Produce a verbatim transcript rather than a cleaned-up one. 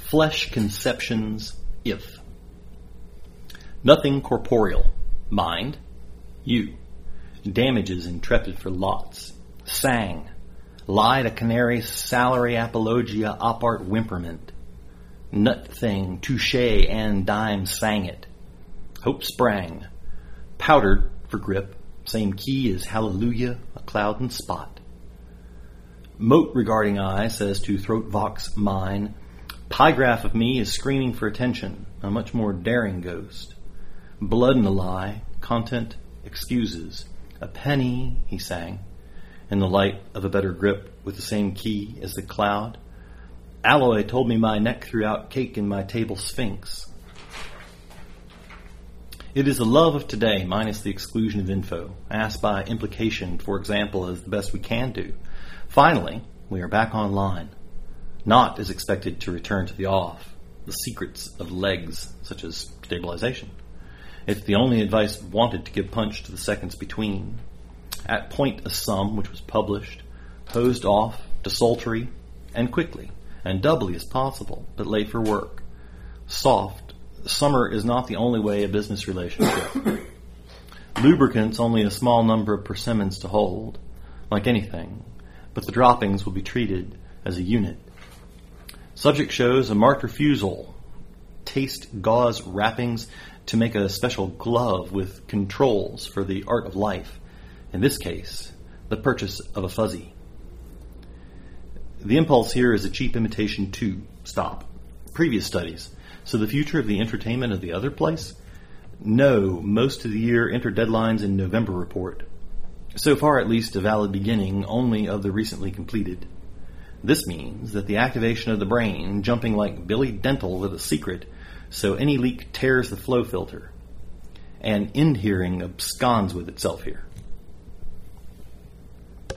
Flesh conceptions, if. Nothing corporeal. Mind, you. Damages intrepid for lots. Sang. Lied a canary salary apologia opart whimperment. Nut thing, touche and dime sang it. Hope sprang. Powdered for grip. Same key as hallelujah, a cloud and spot. Mote regarding eye says to throat vox mine. Pigraph of me is screaming for attention, a much more daring ghost. Blood in the lie, content excuses. A penny, he sang, in the light of a better grip with the same key as the cloud. Alloy told me my neck threw out cake in my table sphinx. It is the love of today minus the exclusion of info, asked by implication, for example, as the best we can do. Finally, we are back online. Not is expected to return to the off, the secrets of legs, such as stabilization. It's the only advice wanted to give punch to the seconds between. At point a sum, which was published, hosed off, desultory, and quickly, and doubly as possible, but late for work. Soft, summer is not the only way a business relationship. Lubricants only a small number of persimmons to hold, like anything, but the droppings will be treated as a unit. Subject shows a marked refusal. Taste gauze wrappings to make a special glove with controls for the art of life. In this case, the purchase of a fuzzy. The impulse here is a cheap imitation to stop. Previous studies. So the future of the entertainment of the other place? No, most of the year enter deadlines in November report. So far at least a valid beginning only of the recently completed. This means that the activation of the brain jumping like Billy Dental with a secret, so any leak tears the flow filter. And end hearing absconds with itself here.